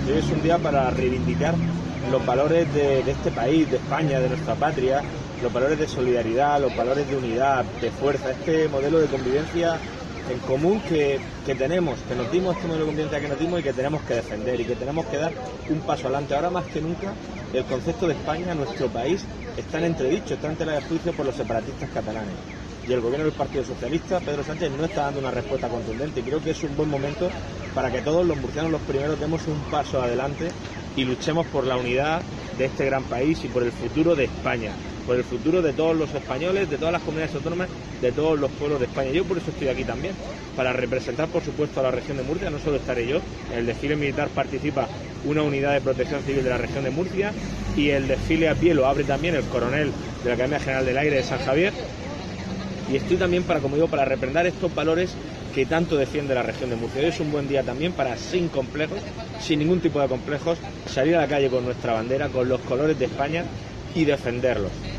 Hoy es un día para reivindicar los valores de este país, de España, de nuestra patria, los valores de solidaridad, los valores de unidad, de fuerza, este modelo de convivencia en común que tenemos, que nos dimos, este modelo de convivencia que nos dimos y que tenemos que defender y que tenemos que dar un paso adelante. Ahora más que nunca el concepto de España, nuestro país, está en entredicho, está en tela de juicio por los separatistas catalanes. Y el gobierno del Partido Socialista, Pedro Sánchez, no está dando una respuesta contundente. Y creo que es un buen momento para que todos los murcianos, los primeros, demos un paso adelante y luchemos por la unidad de este gran país y por el futuro de España, por el futuro de todos los españoles, de todas las comunidades autónomas, de todos los pueblos de España. Yo por eso estoy aquí también, para representar por supuesto a la región de Murcia. No solo estaré yo, en el desfile militar participa una unidad de protección civil de la región de Murcia y el desfile a pie lo abre también el coronel de la Academia General del Aire de San Javier. Y estoy también para, como digo, para representar estos valores que tanto defiende la región de Murcia. Hoy es un buen día también para, sin complejos, sin ningún tipo de complejos, salir a la calle con nuestra bandera, con los colores de España y defenderlos.